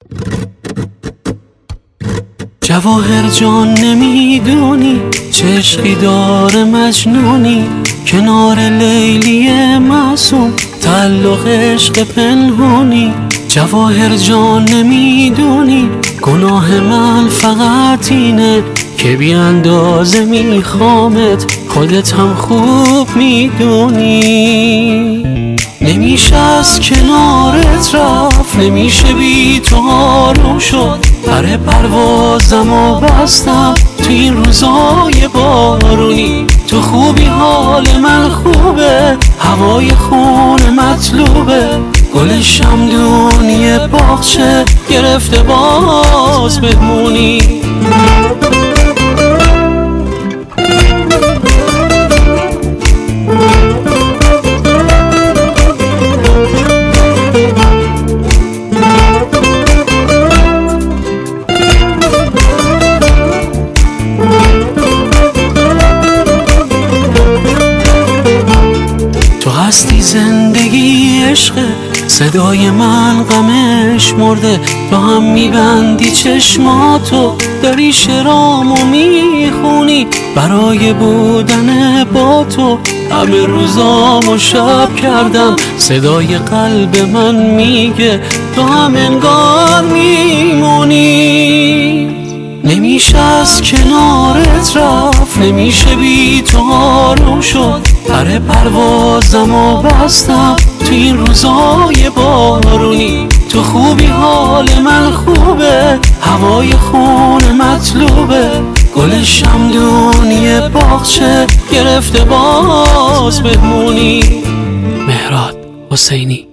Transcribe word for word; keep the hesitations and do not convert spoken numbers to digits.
جواهر جان نمیدونی چه عشقی داره مجنونی، کنار لیلی معصوم تعلق عشق پنهونی. جواهر جان نمیدونی گناه من فقط اینه که بی اندازه میخوامت، خودت هم خوب میدونی. نمیشه از کنارت رفت، نمیشه بی تو آروم شد. پر پروازم و بستم تو این روزای بارونی. تو خوبی حال من خوبه، هوای خونه مطلوبه. گل شمدونی باغچه گرفته باز بمونی. تو هستی زندگی عشق، صدای من غمش مرده. تو هم میبندی چشماتو، داری شعرامو میخونی. برای بودن با تو همه روزامو شب کردم. صدای قلب من میگه تو هم انگار میمونی. نمیشه از کنارت رفت، نمیشه بی تو آروم شد. پر پروازم و بستم تو این روزای بارونی. تو خوبی حال من خوبه، هوای خونه مطلوبه. گل شمدونی باغچه گرفته باز بمونی. مهراد حسینی.